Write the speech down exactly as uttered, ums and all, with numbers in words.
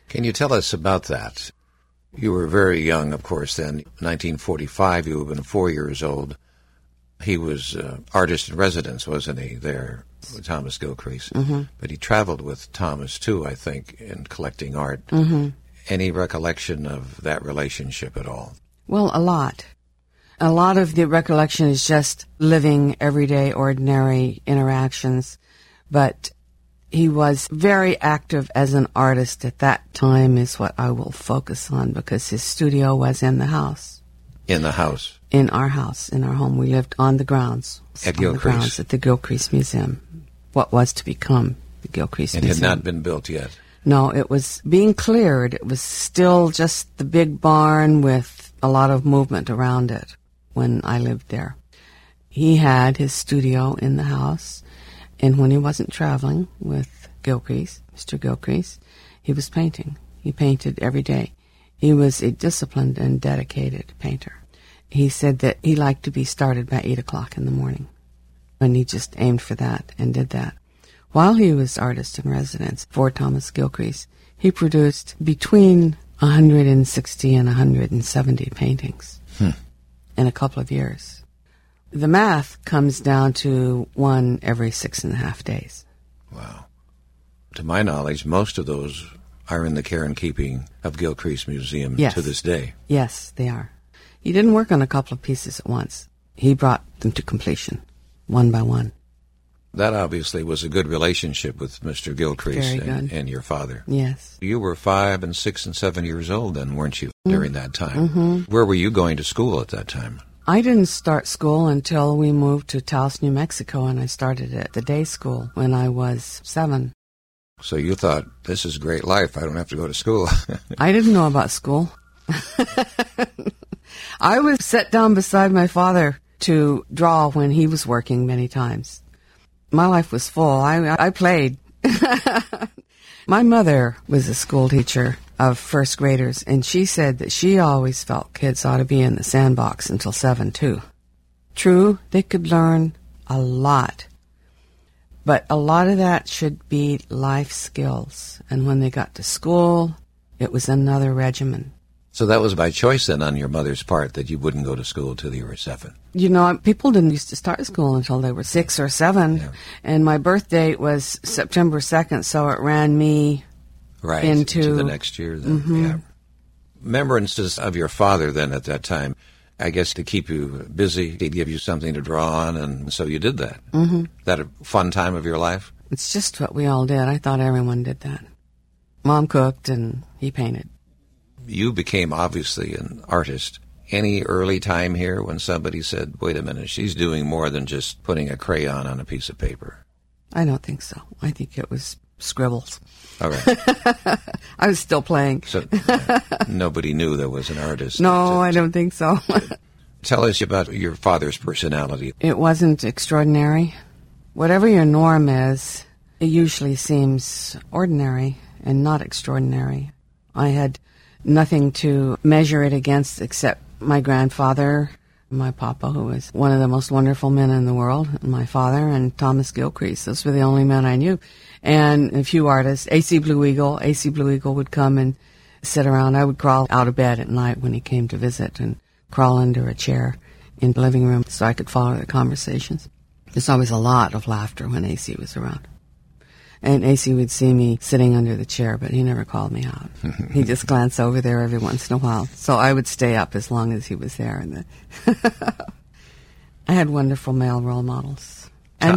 Can you tell us about that? You were very young, of course, then. nineteen forty-five, you would have been four years old. He was uh, artist in residence, wasn't he, there with Thomas Gilcrease? Mm-hmm. But he traveled with Thomas, too, I think, in collecting art. Mm-hmm. Any recollection of that relationship at all? Well, a lot. A lot of the recollection is just living everyday, ordinary interactions. But he was very active as an artist at that time is what I will focus on, because his studio was in the house. In the house? In our house, in our home. We lived on the grounds. At on the grounds Gilcrease? at the Gilcrease Museum. What was to become the Gilcrease It Museum. had not been built yet? No, it was being cleared. It was still just the big barn with a lot of movement around it when I lived there. He had his studio in the house, and when he wasn't traveling with Gilcrease, Mister Gilcrease, he was painting. He painted every day. He was a disciplined and dedicated painter. He said that he liked to be started by eight o'clock in the morning, and he just aimed for that and did that. While he was artist in residence for Thomas Gilcrease, he produced between one hundred sixty and one hundred seventy paintings hmm. in a couple of years. The math comes down to one every six and a half days. Wow. To my knowledge, most of those are in the care and keeping of Gilcrease Museum Yes. to this day. Yes, they are. He didn't work on a couple of pieces at once. He brought them to completion, one by one. That obviously was a good relationship with Mister Gilcrease Very and, good. and your father. Yes. You were five and six and seven years old then, weren't you, Mm-hmm. during that time? Mm-hmm. Where were you going to school at that time? I didn't start school until we moved to Taos, New Mexico, and I started at the day school when I was seven. So you thought, this is great life, I don't have to go to school. I didn't know about school. I was set down beside my father to draw when he was working many times. My life was full. I, I played. My mother was a school teacher of first graders, and she said that she always felt kids ought to be in the sandbox until seven, too. True, they could learn a lot, but a lot of that should be life skills. And when they got to school, it was another regimen. So that was by choice then on your mother's part that you wouldn't go to school till you were seven. You know, people didn't used to start school until they were six or seven. Yeah. And my birth date was September second, so it ran me Right, into to the next year then. Mm-hmm. Yeah. Remembrances of your father then at that time, I guess to keep you busy, he'd give you something to draw on, and so you did that. Mm-hmm. That a fun time of your life? It's just what we all did. I thought everyone did that. Mom cooked and he painted. You became obviously an artist. Any early time here when somebody said, wait a minute, she's doing more than just putting a crayon on a piece of paper? I don't think so. I think it was scribbles. All right. I was still playing. So uh, nobody knew there was an artist. No, I don't think so. Tell us about your father's personality. It wasn't extraordinary. Whatever your norm is, it usually seems ordinary and not extraordinary. I had nothing to measure it against except my grandfather, my papa, who was one of the most wonderful men in the world, my father, and Thomas Gilcrease. Those were the only men I knew. And a few artists. A C Blue Eagle. A C Blue Eagle would come and sit around. I would crawl out of bed at night when he came to visit and crawl under a chair in the living room so I could follow the conversations. There's always a lot of laughter when A C was around. And A C would see me sitting under the chair, but he never called me out. He'd just glance over there every once in a while. So I would stay up as long as he was there. And the I had wonderful male role models.